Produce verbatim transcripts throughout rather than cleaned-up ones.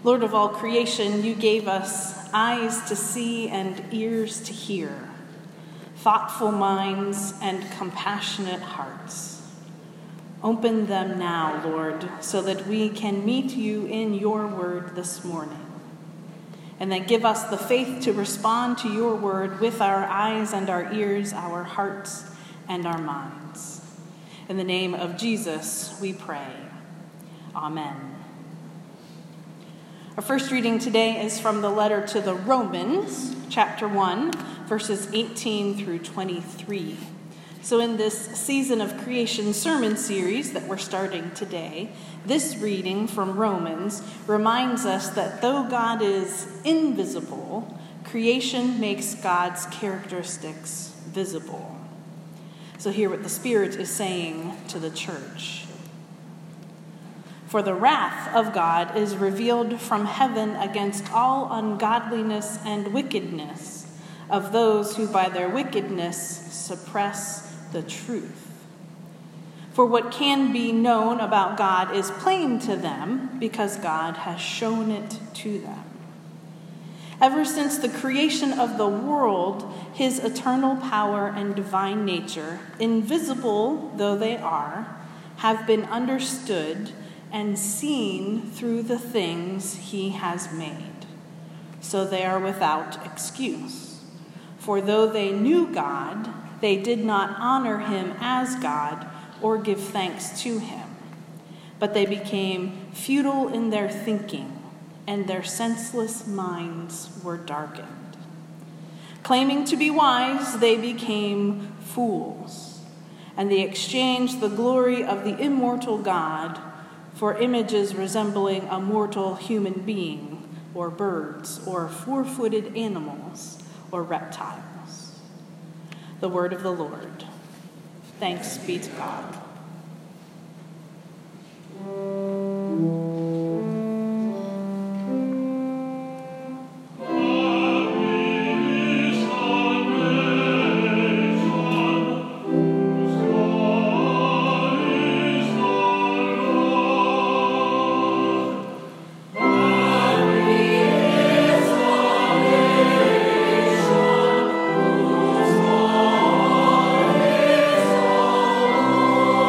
Lord of all creation, you gave us eyes to see and ears to hear, thoughtful minds and compassionate hearts. Open them now, Lord, so that we can meet you in your word this morning. And then give us the faith to respond to your word with our eyes and our ears, our hearts and our minds. In the name of Jesus, we pray. Amen. Our first reading today is from the letter to the Romans, chapter one, verses eighteen through twenty-three. So in this season of creation sermon series that we're starting today, this reading from Romans reminds us that though God is invisible, creation makes God's characteristics visible. So hear what the Spirit is saying to the church. For the wrath of God is revealed from heaven against all ungodliness and wickedness of those who by their wickedness suppress the truth. For what can be known about God is plain to them because God has shown it to them. Ever since the creation of the world, his eternal power and divine nature, invisible though they are, have been understood and seen through the things he has made. So they are without excuse. For though they knew God, they did not honor him as God or give thanks to him. But they became futile in their thinking, and their senseless minds were darkened. Claiming to be wise, they became fools, and they exchanged the glory of the immortal God for images resembling a mortal human being, or birds, or four-footed animals, or reptiles. The word of the Lord. Thanks be to God. Oh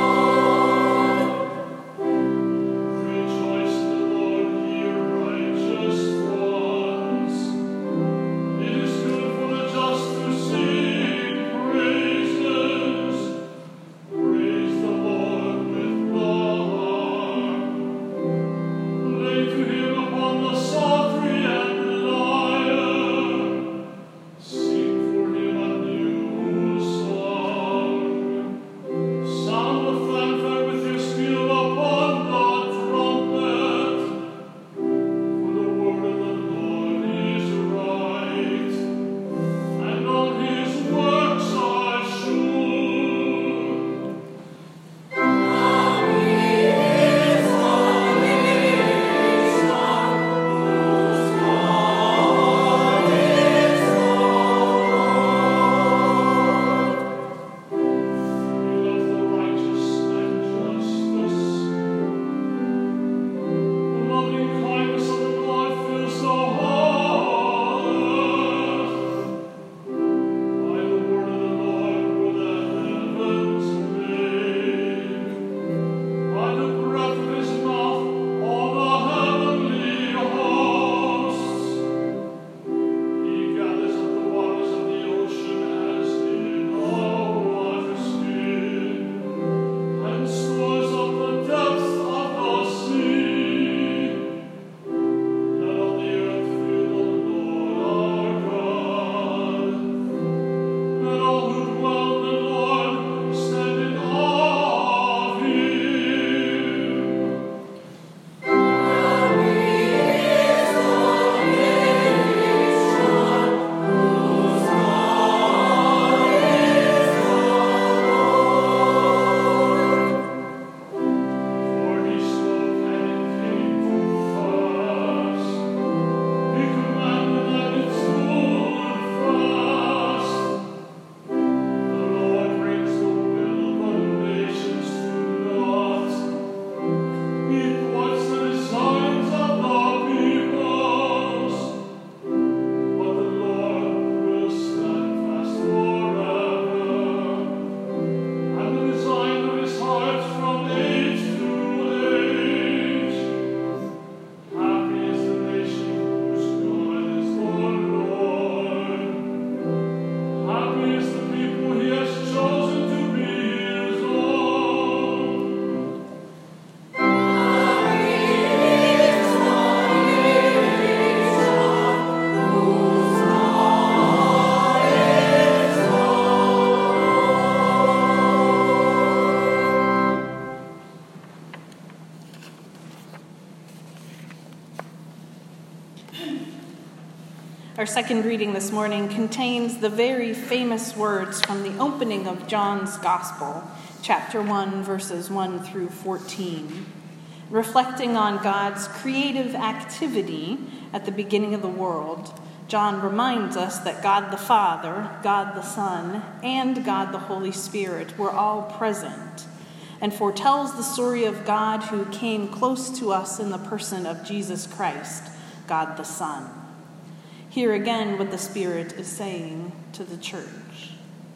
Our second reading this morning contains the very famous words from the opening of John's Gospel, chapter one, verses one through fourteen. Reflecting on God's creative activity at the beginning of the world, John reminds us that God the Father, God the Son, and God the Holy Spirit were all present, and foretells the story of God who came close to us in the person of Jesus Christ, God the Son. Hear again what the Spirit is saying to the church.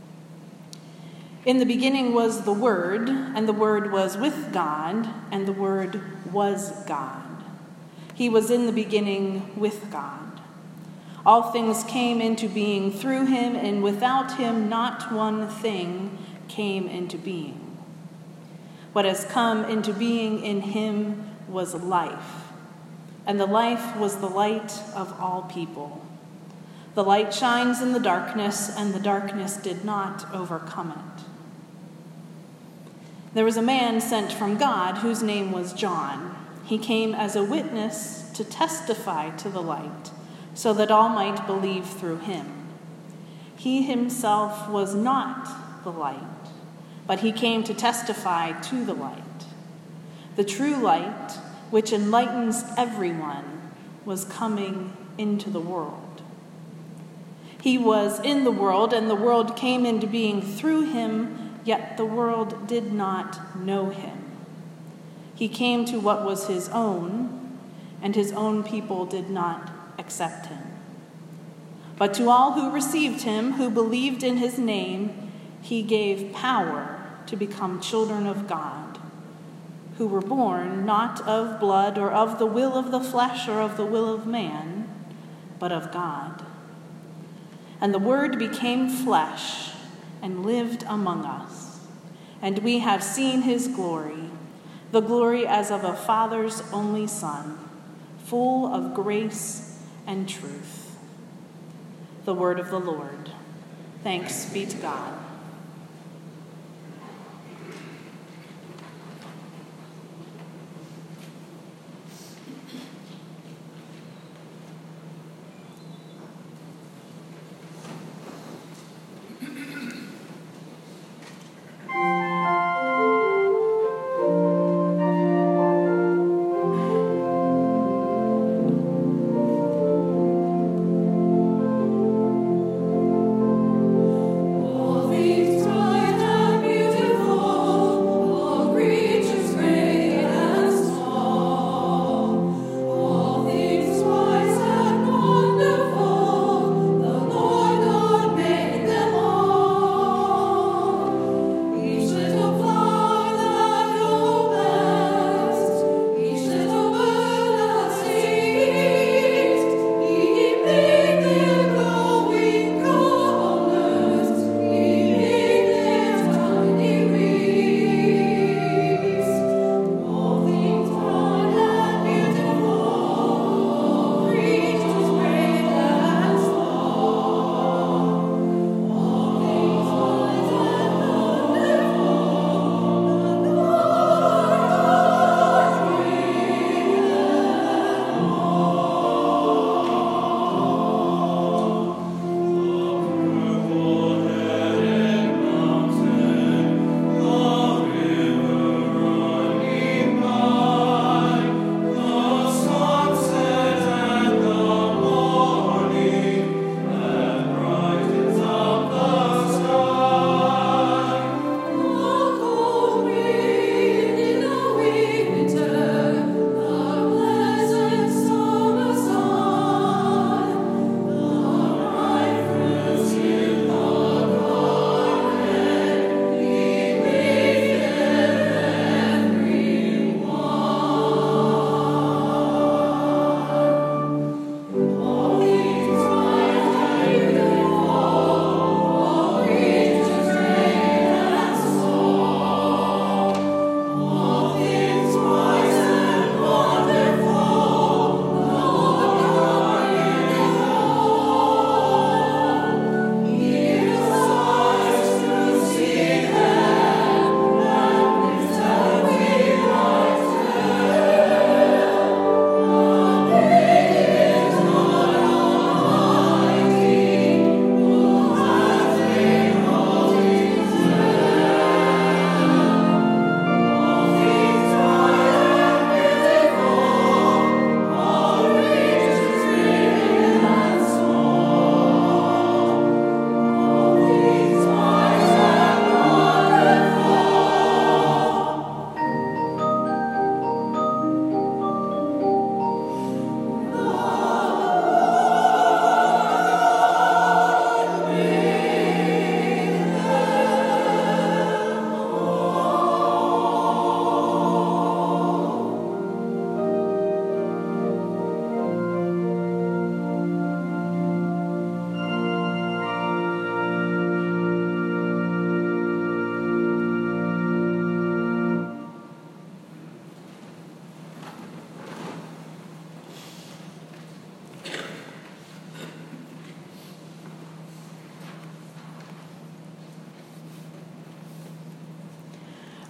In the beginning was the Word, and the Word was with God, and the Word was God. He was in the beginning with God. All things came into being through him, and without him not one thing came into being. What has come into being in him was life, and the life was the light of all people. The light shines in the darkness, and the darkness did not overcome it. There was a man sent from God whose name was John. He came as a witness to testify to the light, so that all might believe through him. He himself was not the light, but he came to testify to the light. The true light, which enlightens everyone, was coming into the world. He was in the world, and the world came into being through him, yet the world did not know him. He came to what was his own, and his own people did not accept him. But to all who received him, who believed in his name, he gave power to become children of God, who were born not of blood or of the will of the flesh or of the will of man, but of God. And the Word became flesh and lived among us, and we have seen his glory, the glory as of a Father's only Son, full of grace and truth. The word of the Lord. Thanks be to God. All the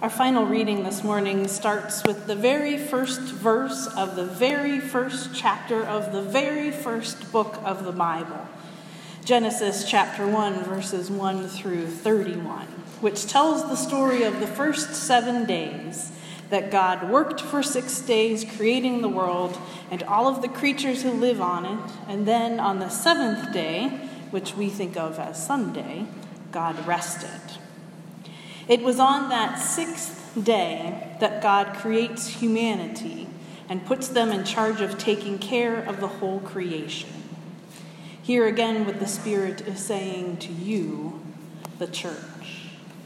Our final reading this morning starts with the very first verse of the very first chapter of the very first book of the Bible, Genesis chapter one, verses one through thirty-one, which tells the story of the first seven days that God worked for six days creating the world and all of the creatures who live on it, and then on the seventh day, which we think of as Sunday, God rested. It was on that sixth day that God creates humanity and puts them in charge of taking care of the whole creation. Here again, what the Spirit is saying to you, the church.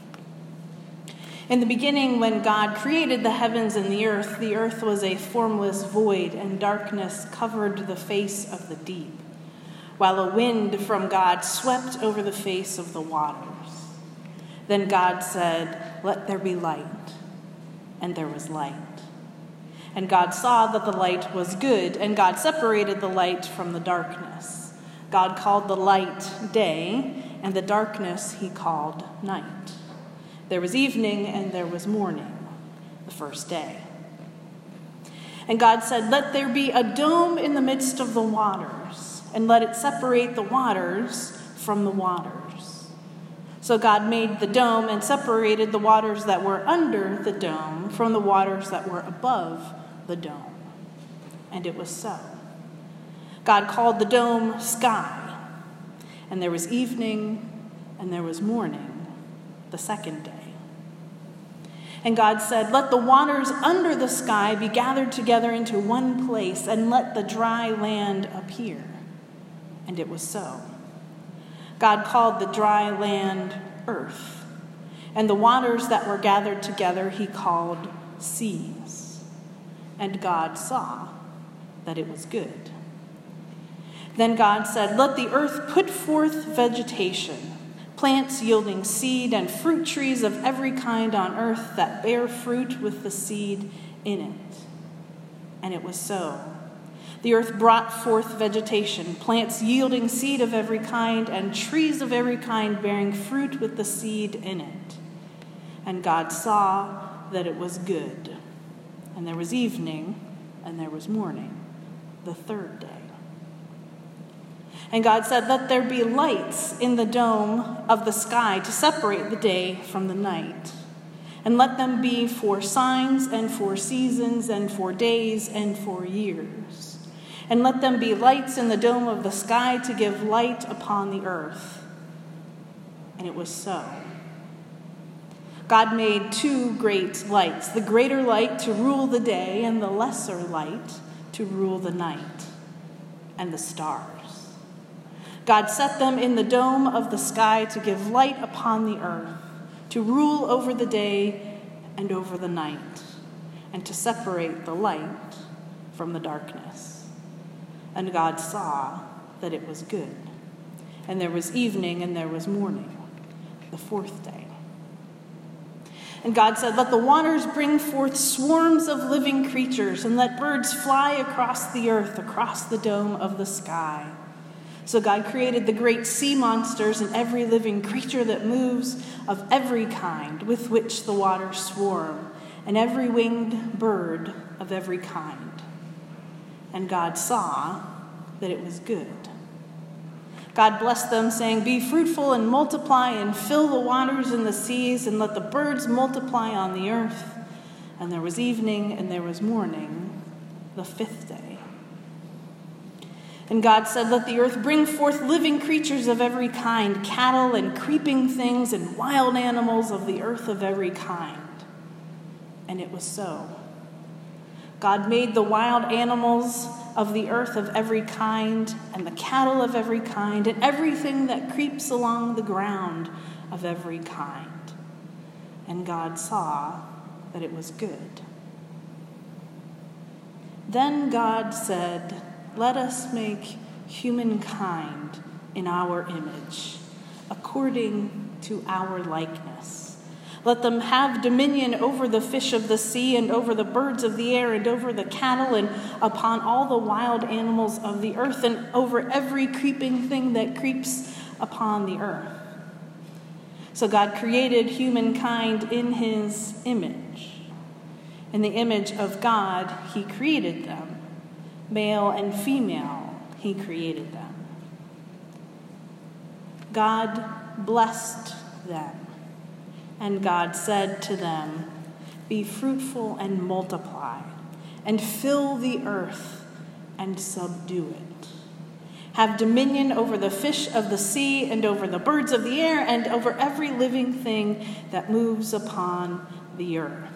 In the beginning, when God created the heavens and the earth, the earth was a formless void, and darkness covered the face of the deep, while a wind from God swept over the face of the waters. Then God said, "Let there be light," and there was light. And God saw that the light was good, and God separated the light from the darkness. God called the light day, and the darkness he called night. There was evening, and there was morning, the first day. And God said, "Let there be a dome in the midst of the waters, and let it separate the waters from the waters." So God made the dome and separated the waters that were under the dome from the waters that were above the dome. And it was so. God called the dome sky, and there was evening, and there was morning, the second day. And God said, "Let the waters under the sky be gathered together into one place, and let the dry land appear." And it was so. God called the dry land earth, and the waters that were gathered together he called seas. And God saw that it was good. Then God said, "Let the earth put forth vegetation, plants yielding seed, and fruit trees of every kind on earth that bear fruit with the seed in it." And it was so. The earth brought forth vegetation, plants yielding seed of every kind, and trees of every kind bearing fruit with the seed in it. And God saw that it was good. And there was evening, and there was morning, the third day. And God said, "Let there be lights in the dome of the sky to separate the day from the night. And let them be for signs and for seasons and for days and for years. And let them be lights in the dome of the sky to give light upon the earth." And it was so. God made two great lights, the greater light to rule the day and the lesser light to rule the night, and the stars. God set them in the dome of the sky to give light upon the earth, to rule over the day and over the night, and to separate the light from the darkness. And God saw that it was good. And there was evening, and there was morning, the fourth day. And God said, "Let the waters bring forth swarms of living creatures, and let birds fly across the earth, across the dome of the sky." So God created the great sea monsters and every living creature that moves of every kind with which the waters swarm, and every winged bird of every kind. And God saw that it was good. God blessed them, saying, "Be fruitful and multiply and fill the waters and the seas, and let the birds multiply on the earth." And there was evening, and there was morning, the fifth day. And God said, "Let the earth bring forth living creatures of every kind, cattle and creeping things and wild animals of the earth of every kind." And it was so. God made the wild animals of the earth of every kind, and the cattle of every kind, and everything that creeps along the ground of every kind. And God saw that it was good. Then God said, "Let us make humankind in our image, according to our likeness. Let them have dominion over the fish of the sea, and over the birds of the air, and over the cattle, and upon all the wild animals of the earth, and over every creeping thing that creeps upon the earth." So God created humankind in his image. In the image of God, he created them. Male and female, he created them. God blessed them, and God said to them, "Be fruitful and multiply, and fill the earth and subdue it. Have dominion over the fish of the sea and over the birds of the air and over every living thing that moves upon the earth."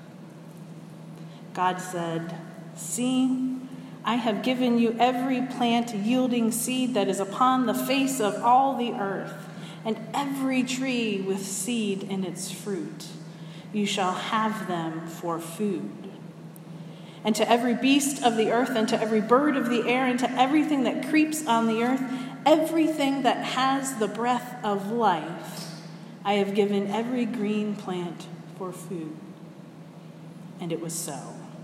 God said, "See, I have given you every plant yielding seed that is upon the face of all the earth, and every tree with seed in its fruit. You shall have them for food. And to every beast of the earth, and to every bird of the air, and to everything that creeps on the earth, everything that has the breath of life, I have given every green plant for food." And it was so.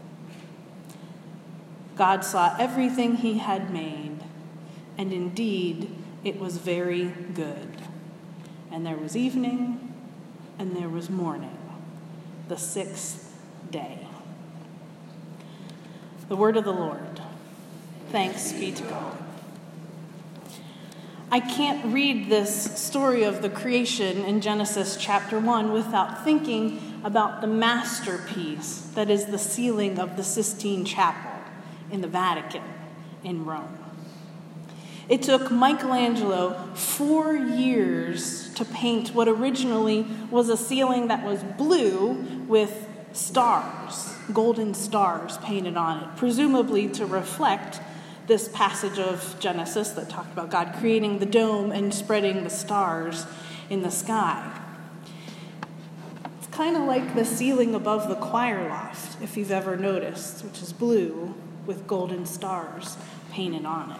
God saw everything he had made, and indeed it was very good. And there was evening, and there was morning, the sixth day. The word of the Lord. Thanks be to God. I can't read this story of the creation in Genesis chapter one without thinking about the masterpiece that is the ceiling of the Sistine Chapel in the Vatican in Rome. It took Michelangelo four years to paint what originally was a ceiling that was blue with stars, golden stars painted on it, presumably to reflect this passage of Genesis that talked about God creating the dome and spreading the stars in the sky. It's kind of like the ceiling above the choir loft, if you've ever noticed, which is blue with golden stars painted on it.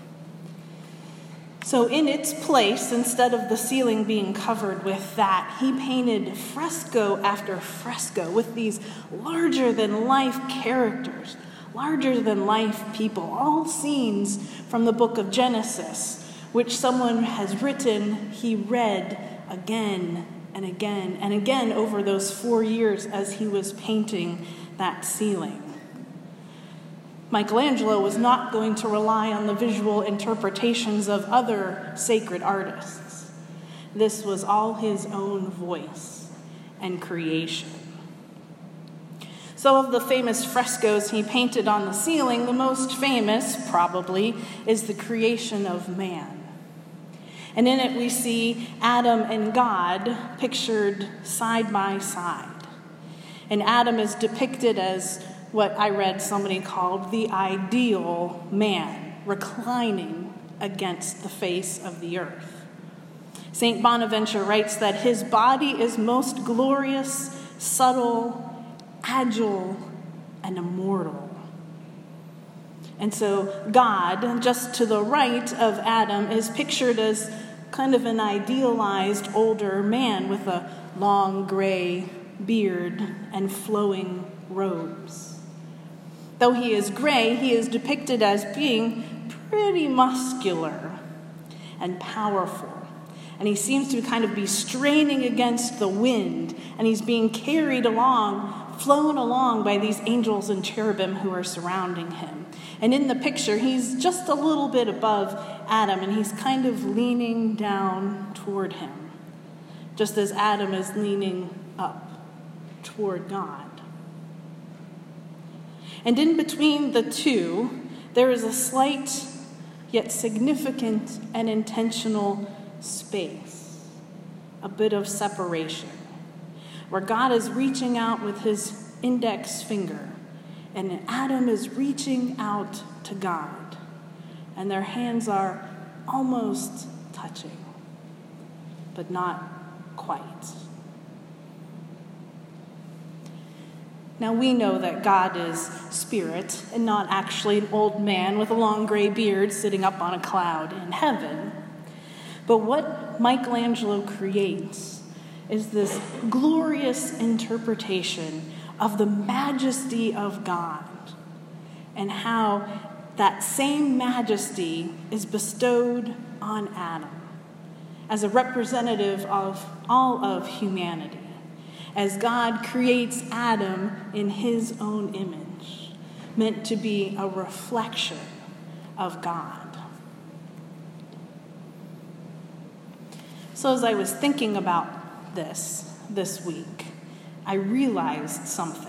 So in its place, instead of the ceiling being covered with that, he painted fresco after fresco with these larger-than-life characters, larger-than-life people, all scenes from the book of Genesis, which someone has written, he read again and again and again over those four years as he was painting that ceiling. Michelangelo was not going to rely on the visual interpretations of other sacred artists. This was all his own voice and creation. So of the famous frescoes he painted on the ceiling, the most famous, probably, is the creation of man. And in it we see Adam and God pictured side by side. And Adam is depicted as what I read somebody called the ideal man, reclining against the face of the earth. Saint Bonaventure writes that his body is most glorious, subtle, agile, and immortal. And so God, just to the right of Adam, is pictured as kind of an idealized older man with a long gray beard and flowing robes. Though he is gray, he is depicted as being pretty muscular and powerful. And he seems to kind of be straining against the wind, and he's being carried along, flown along by these angels and cherubim who are surrounding him. And in the picture, he's just a little bit above Adam, and he's kind of leaning down toward him, just as Adam is leaning up toward God. And in between the two, there is a slight yet significant and intentional space, a bit of separation, where God is reaching out with his index finger, and Adam is reaching out to God, and their hands are almost touching, but not quite. Now, we know that God is spirit and not actually an old man with a long gray beard sitting up on a cloud in heaven. But what Michelangelo creates is this glorious interpretation of the majesty of God and how that same majesty is bestowed on Adam as a representative of all of humanity, as God creates Adam in his own image, meant to be a reflection of God. So as I was thinking about this this week, I realized something.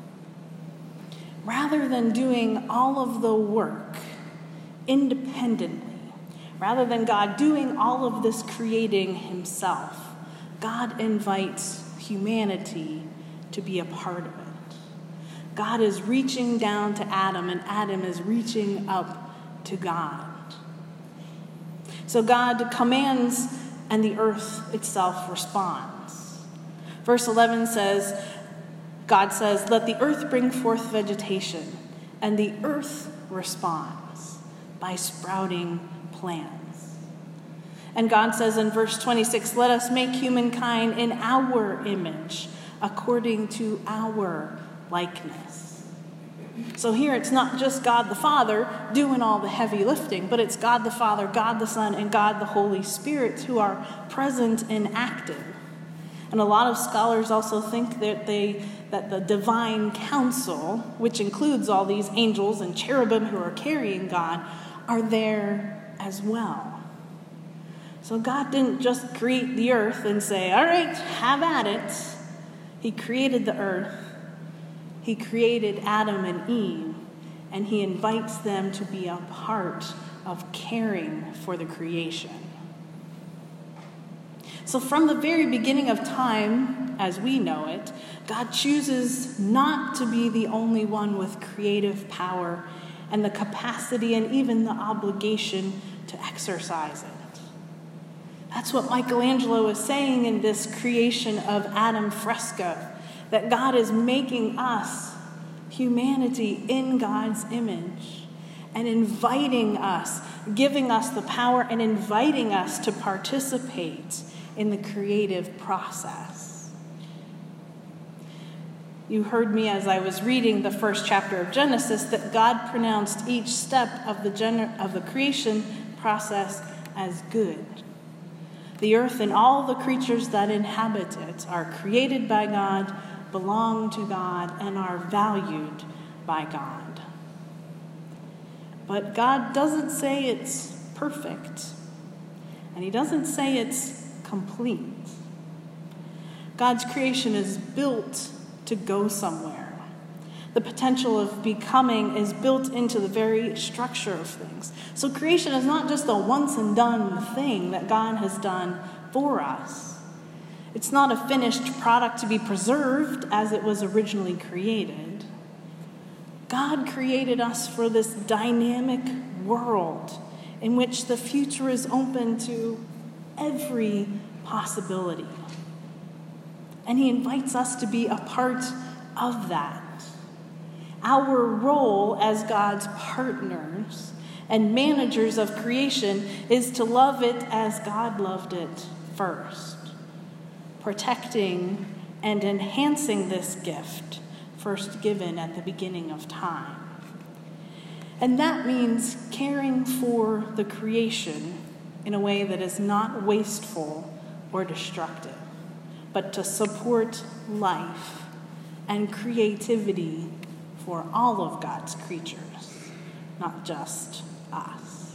Rather than doing all of the work independently, rather than God doing all of this creating himself, God invites humanity to be a part of it. God is reaching down to Adam, and Adam is reaching up to God. So God commands, and the earth itself responds. Verse eleven says, God says, "Let the earth bring forth vegetation," and the earth responds by sprouting plants. And God says in verse twenty-six, "Let us make humankind in our image, according to our likeness." So here it's not just God the Father doing all the heavy lifting, but it's God the Father, God the Son, and God the Holy Spirit who are present and active. And a lot of scholars also think that they that the divine council, which includes all these angels and cherubim who are carrying God, are there as well. So God didn't just create the earth and say, "All right, have at it." He created the earth. He created Adam and Eve, and he invites them to be a part of caring for the creation. So from the very beginning of time, as we know it, God chooses not to be the only one with creative power and the capacity and even the obligation to exercise it. That's what Michelangelo is saying in this creation of Adam fresco, that God is making us, humanity, in God's image and inviting us, giving us the power and inviting us to participate in the creative process. You heard me as I was reading the first chapter of Genesis that God pronounced each step of the gener- of the creation process as good. The earth and all the creatures that inhabit it are created by God, belong to God, and are valued by God. But God doesn't say it's perfect, and he doesn't say it's complete. God's creation is built to go somewhere. The potential of becoming is built into the very structure of things. So creation is not just a once and done thing that God has done for us. It's not a finished product to be preserved as it was originally created. God created us for this dynamic world in which the future is open to every possibility. And he invites us to be a part of that. Our role as God's partners and managers of creation is to love it as God loved it first, protecting and enhancing this gift first given at the beginning of time. And that means caring for the creation in a way that is not wasteful or destructive, but to support life and creativity for all of God's creatures, not just us.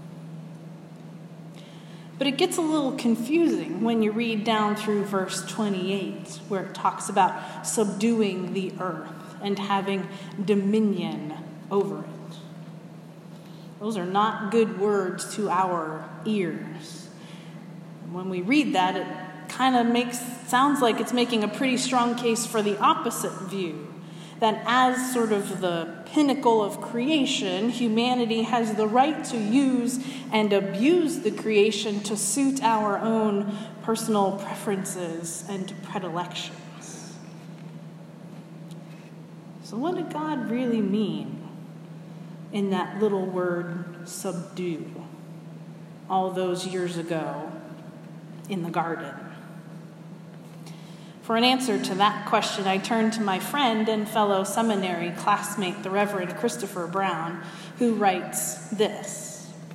But it gets a little confusing when you read down through verse twenty-eight, where it talks about subduing the earth and having dominion over it. Those are not good words to our ears. When we read that, it kind of makes sounds like it's making a pretty strong case for the opposite view, that as sort of the pinnacle of creation, humanity has the right to use and abuse the creation to suit our own personal preferences and predilections. So what did God really mean in that little word subdue all those years ago in the garden? For an answer to that question, I turned to my friend and fellow seminary classmate, the Reverend Christopher Brown, who writes this.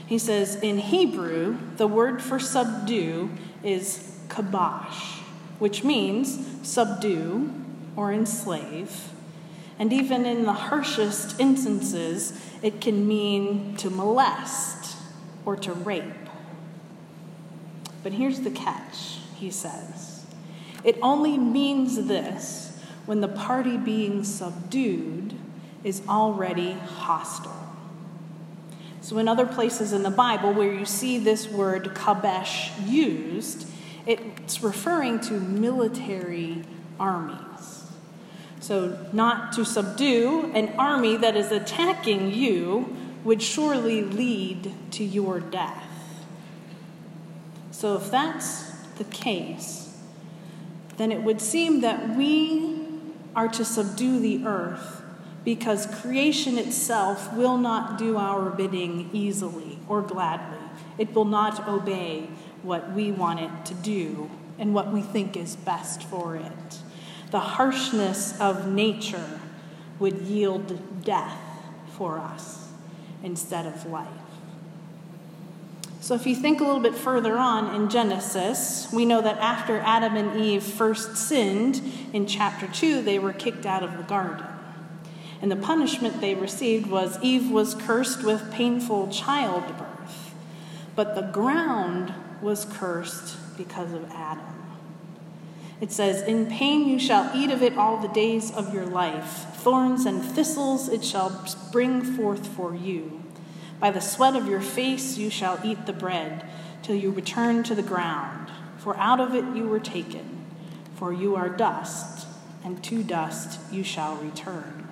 He says, in Hebrew, the word for subdue is kabash, which means subdue or enslave. And even in the harshest instances, it can mean to molest or to rape. But here's the catch, he says. It only means this when the party being subdued is already hostile. So in other places in the Bible where you see this word kabesh used, it's referring to military armies. So not to subdue an army that is attacking you would surely lead to your death. So if that's the case, then it would seem that we are to subdue the earth because creation itself will not do our bidding easily or gladly. It will not obey what we want it to do and what we think is best for it. The harshness of nature would yield death for us instead of life. So if you think a little bit further on in Genesis, we know that after Adam and Eve first sinned, in chapter two, they were kicked out of the garden. And the punishment they received was Eve was cursed with painful childbirth, but the ground was cursed because of Adam. It says, in pain you shall eat of it all the days of your life. Thorns and thistles it shall bring forth for you. By the sweat of your face you shall eat the bread, till you return to the ground. For out of it you were taken. For you are dust, and to dust you shall return.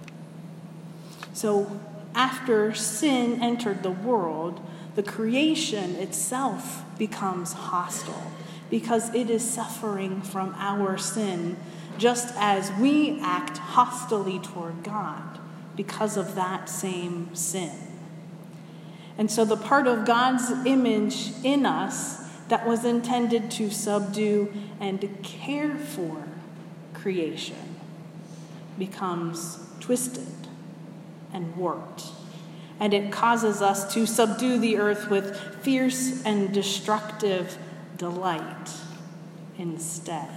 So after sin entered the world, the creation itself becomes hostile because it is suffering from our sin, just as we act hostilely toward God because of that same sin. And so the part of God's image in us that was intended to subdue and care for creation becomes twisted and warped. And it causes us to subdue the earth with fierce and destructive delight instead.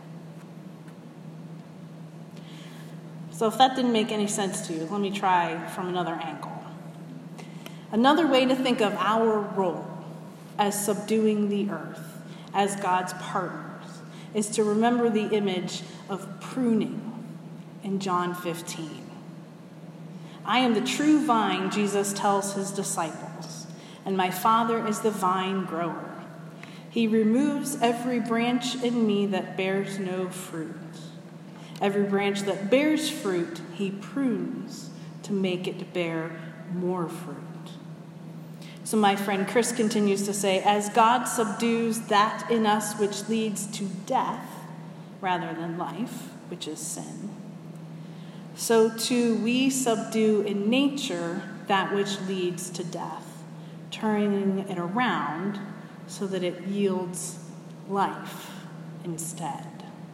So if that didn't make any sense to you, let me try from another angle. Another way to think of our role as subduing the earth, as God's partners, is to remember the image of pruning in John fifteen. I am the true vine, Jesus tells his disciples, and my Father is the vine grower. He removes every branch in me that bears no fruit. Every branch that bears fruit, he prunes to make it bear more fruit. So my friend Chris continues to say, as God subdues that in us which leads to death rather than life, which is sin, so too we subdue in nature that which leads to death, turning it around so that it yields life instead.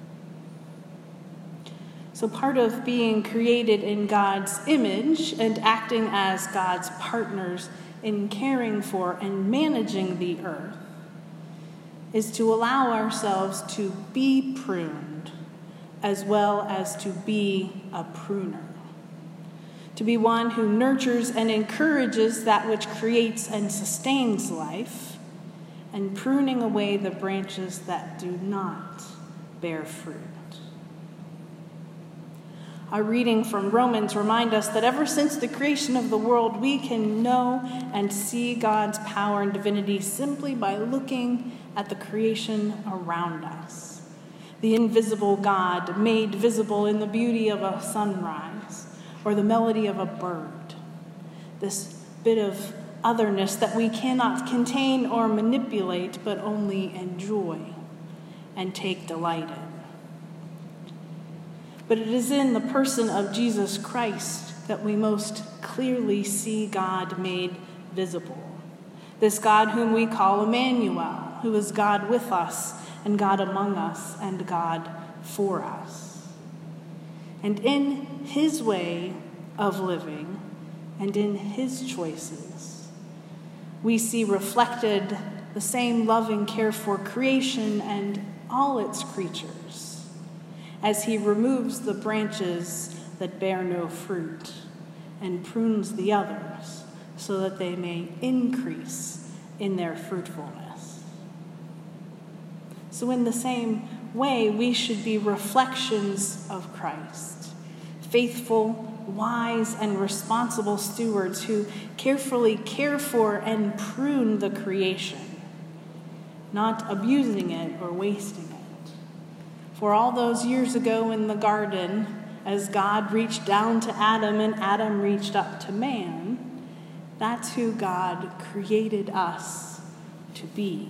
So part of being created in God's image and acting as God's partners in caring for and managing the earth is to allow ourselves to be pruned as well as to be a pruner. To be one who nurtures and encourages that which creates and sustains life, and pruning away the branches that do not bear fruit. Our reading from Romans reminds us that ever since the creation of the world, we can know and see God's power and divinity simply by looking at the creation around us. The invisible God made visible in the beauty of a sunrise or the melody of a bird. This bit of otherness that we cannot contain or manipulate, but only enjoy and take delight in. But it is in the person of Jesus Christ that we most clearly see God made visible. This God whom we call Emmanuel, who is God with us and God among us and God for us. And in his way of living and in his choices, we see reflected the same loving care for creation and all its creatures, as he removes the branches that bear no fruit and prunes the others so that they may increase in their fruitfulness. So in the same way, we should be reflections of Christ, faithful, wise, and responsible stewards who carefully care for and prune the creation, not abusing it or wasting it. For all those years ago in the garden, as God reached down to Adam and Adam reached up to man, that's who God created us to be.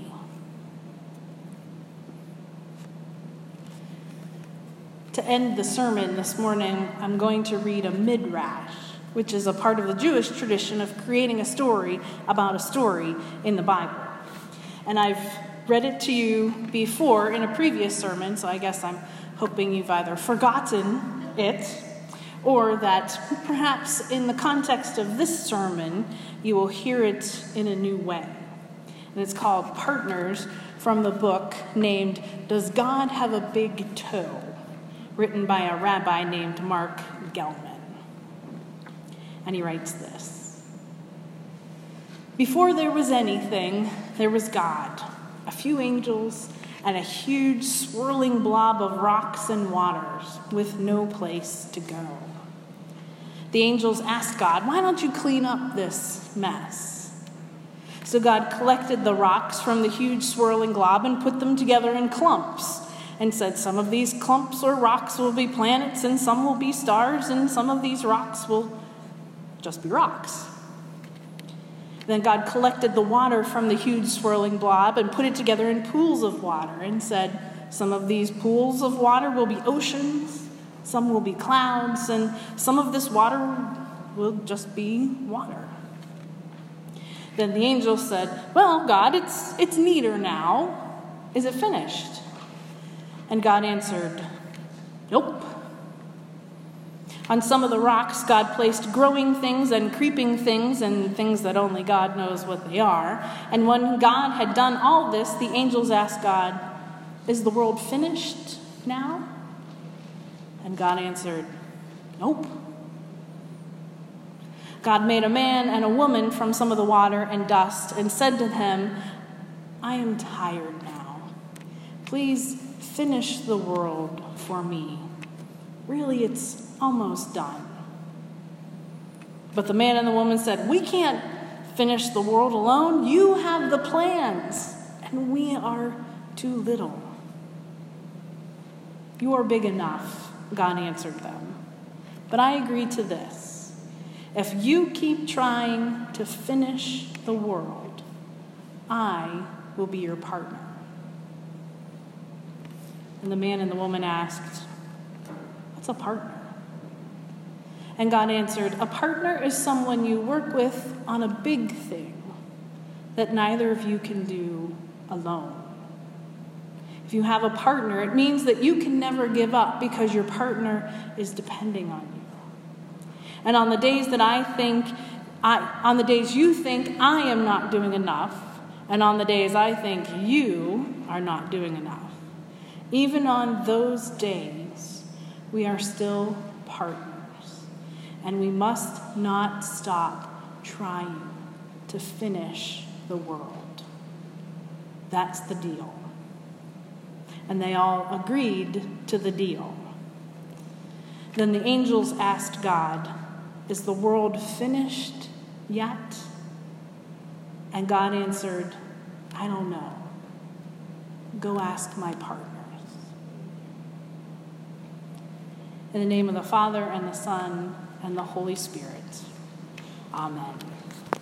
To end the sermon this morning, I'm going to read a midrash, which is a part of the Jewish tradition of creating a story about a story in the Bible. And I've read it to you before in a previous sermon, so I guess I'm hoping you've either forgotten it or that perhaps in the context of this sermon, you will hear it in a new way. And it's called Partners, from the book named Does God Have a Big Toe?, written by a rabbi named Mark Gelman. And he writes this: Before there was anything, there was God, a few angels, and a huge swirling blob of rocks and waters with no place to go. The angels asked God, "Why don't you clean up this mess?" So God collected the rocks from the huge swirling glob and put them together in clumps, and said, some of these clumps or rocks will be planets, and some will be stars, and some of these rocks will just be rocks. Then God collected the water from the huge swirling blob and put it together in pools of water, and said, some of these pools of water will be oceans, some will be clouds, and some of this water will just be water. Then the angel said, well, God, it's it's neater now. Is it finished? And God answered, nope. On some of the rocks, God placed growing things and creeping things and things that only God knows what they are. And when God had done all this, the angels asked God, is the world finished now? And God answered, nope. God made a man and a woman from some of the water and dust and said to them, I am tired now. Please finish the world for me. Really, it's almost done. But the man and the woman said, we can't finish the world alone. You have the plans, and we are too little. You are big enough, God answered them. But I agree to this. If you keep trying to finish the world, I will be your partner. And the man and the woman asked, what's a partner? And God answered, a partner is someone you work with on a big thing that neither of you can do alone. If you have a partner, it means that you can never give up because your partner is depending on you. And on the days that I think, I, on the days you think I am not doing enough, and on the days I think you are not doing enough, even on those days, we are still partners, and we must not stop trying to finish the world. That's the deal. And they all agreed to the deal. Then the angels asked God, is the world finished yet? And God answered, I don't know. Go ask my partner. In the name of the Father, and the Son, and the Holy Spirit. Amen.